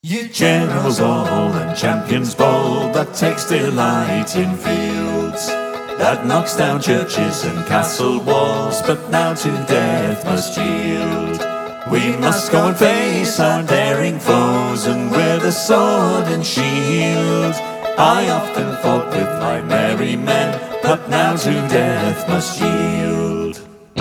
Ye generals all and champions bold, that takes delight in fields, that knocks down churches and castle walls, but now to death must yield. We must go and face our daring foes, and wear the sword and shield. I often fought with my merry men, but now to death must yield.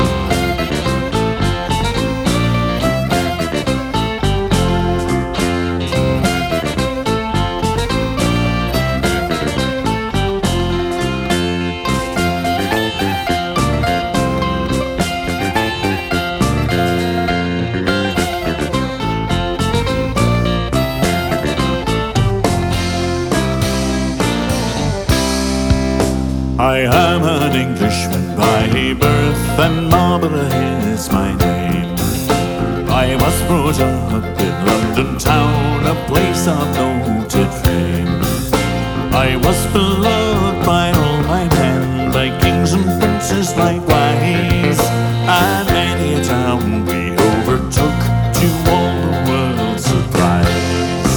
I am an Englishman by birth, and Marlborough is my name. I was brought up in London town, a place of noted fame. I was beloved by all my men, by kings and princes likewise, and many a town we overtook, to all the world's surprise.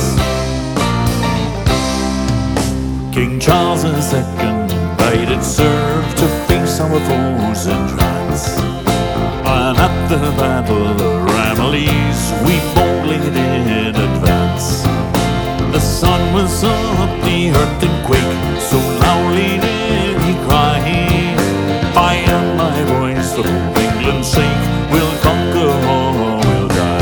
King Charles II did serve to face our foes and rats, and at the battle of Ramillies we boldly did advance. The sun was up, the earth did quake, so loudly did he cry, I am my voice for England's sake, we'll conquer or we'll die.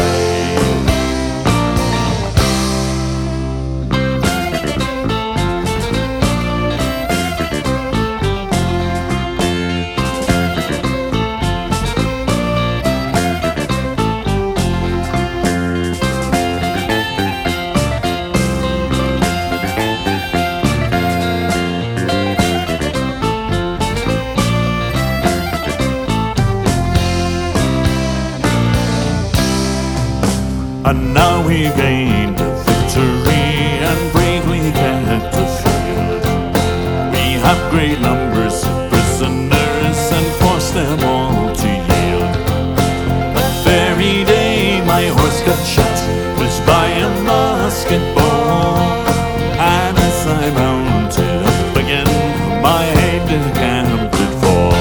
And now we gained a victory, and bravely kept the field. We have great numbers of prisoners, and forced them all to yield. That very day my horse got shot, was by a musket ball, and as I mounted up again, my head decamped did fall.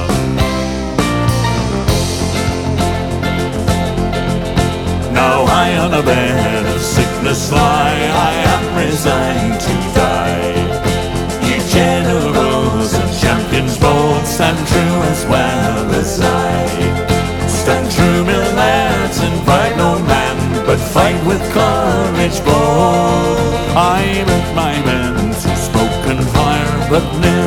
Now I on a bed of sickness lie, I am resigned to die. Ye generals and champions bold, stand true as well as I. Stand true, my lads, and fight no man, but fight with courage bold. I led my men through smoke and fire, but never